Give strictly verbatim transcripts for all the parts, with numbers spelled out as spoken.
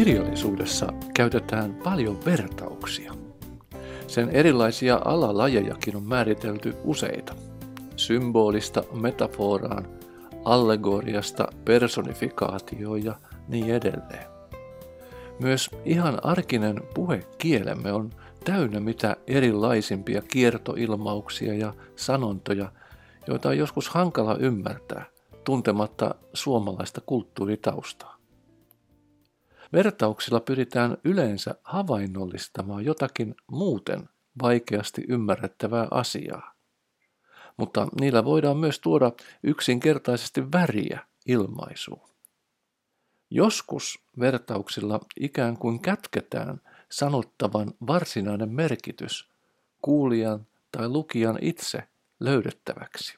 Kirjallisuudessa käytetään paljon vertauksia. Sen erilaisia alalajejakin on määritelty useita. Symbolista metaforaan, allegoriasta personifikaatioon ja niin edelleen. Myös ihan arkinen puhekielemme on täynnä mitä erilaisimpia kiertoilmauksia ja sanontoja, joita on joskus hankala ymmärtää, tuntematta suomalaista kulttuuritaustaa. Vertauksilla pyritään yleensä havainnollistamaan jotakin muuten vaikeasti ymmärrettävää asiaa, mutta niillä voidaan myös tuoda yksinkertaisesti väriä ilmaisuun. Joskus vertauksilla ikään kuin kätketään sanottavan varsinainen merkitys kuulijan tai lukijan itse löydettäväksi.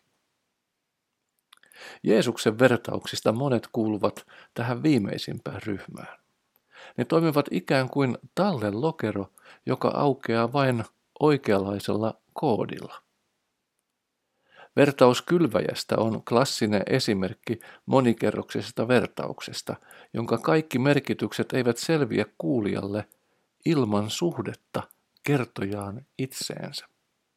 Jeesuksen vertauksista monet kuuluvat tähän viimeisimpään ryhmään. Ne toimivat ikään kuin tallelokero, joka aukeaa vain oikeanlaisella koodilla. Vertaus kylväjästä on klassinen esimerkki monikerroksisesta vertauksesta, jonka kaikki merkitykset eivät selviä kuulijalle ilman suhdetta kertojaan itseensä.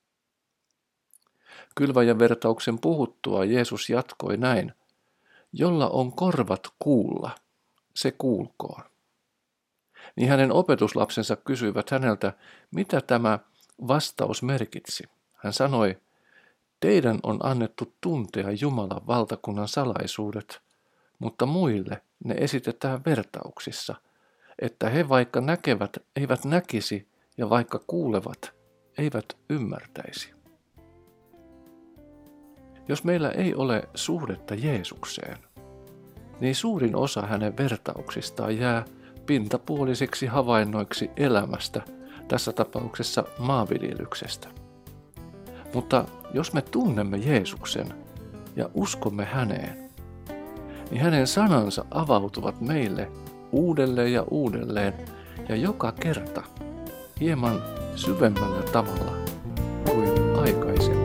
Kylväjän vertauksen puhuttua Jeesus jatkoi näin: jolla on korvat kuulla, se kuulkoon. Niin hänen opetuslapsensa kysyivät häneltä, mitä tämä vastaus merkitsi. Hän sanoi, teidän on annettu tuntea Jumalan valtakunnan salaisuudet, mutta muille ne esitetään vertauksissa, että he vaikka näkevät, eivät näkisi, ja vaikka kuulevat, eivät ymmärtäisi. Jos meillä ei ole suhdetta Jeesukseen, niin suurin osa hänen vertauksistaan jää pintapuolisiksi havainnoiksi elämästä, tässä tapauksessa maanviljelyksestä. Mutta jos me tunnemme Jeesuksen ja uskomme häneen, niin hänen sanansa avautuvat meille uudelleen ja uudelleen ja joka kerta hieman syvemmällä tavalla kuin aikaisemmin.